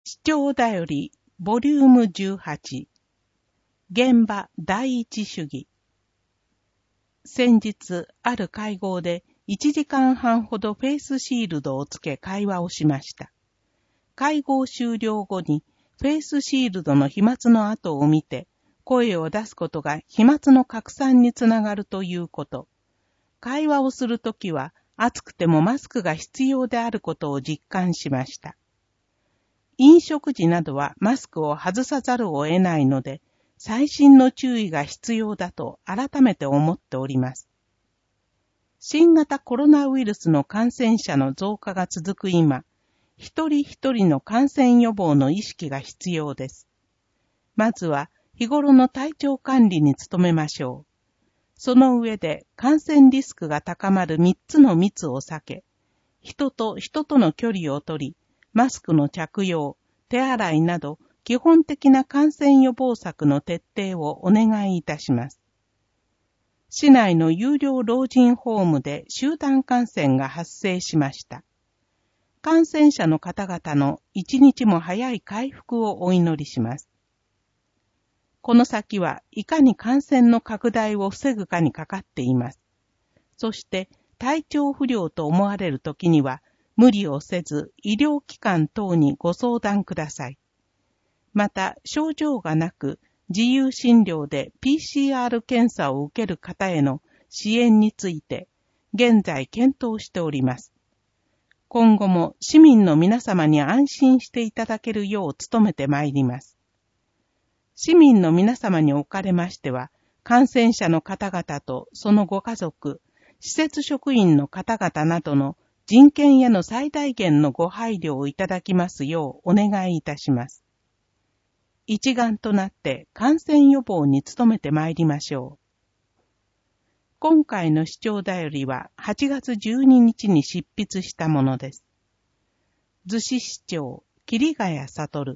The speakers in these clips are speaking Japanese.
視聴だよりボリューム18現場第一主義。先日ある会合で1時間半ほどフェイスシールドをつけ会話をしました。会合終了後にフェイスシールドの飛沫の跡を見て声を出すことが飛沫の拡散につながるということ。会話をするときは暑くてもマスクが必要であることを実感しました。飲食時などはマスクを外さざるを得ないので、細心の注意が必要だと改めて思っております。新型コロナウイルスの感染者の増加が続く今、一人一人の感染予防の意識が必要です。まずは日頃の体調管理に努めましょう。その上で感染リスクが高まる3つの密を避け、人と人との距離を取り、マスクの着用、手洗いなど基本的な感染予防策の徹底をお願いいたします。市内の有料老人ホームで集団感染が発生しました。感染者の方々の一日も早い回復をお祈りします。この先はいかに感染の拡大を防ぐかにかかっています。そして体調不良と思われるときには無理をせず医療機関等にご相談ください。また症状がなく自由診療で PCR 検査を受ける方への支援について現在検討しております。今後も市民の皆様に安心していただけるよう努めてまいります。市民の皆様におかれましては、感染者の方々とそのご家族、施設職員の方々などの人権への最大限のご配慮をいただきますようお願いいたします。一丸となって感染予防に努めてまいりましょう。今回の視聴だよりは8月12日に執筆したものです。逗子市長、桐ヶ谷悟。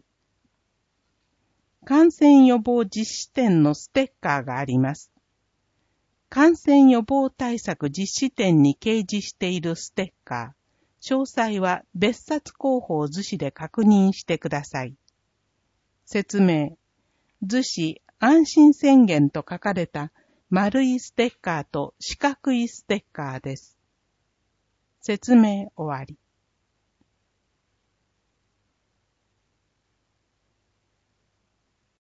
感染予防実施展のステッカーがあります。感染予防対策実施展に掲示しているステッカー、詳細は別冊広報逗子で確認してください。説明、逗子安心宣言と書かれた丸いステッカーと四角いステッカーです。説明終わり。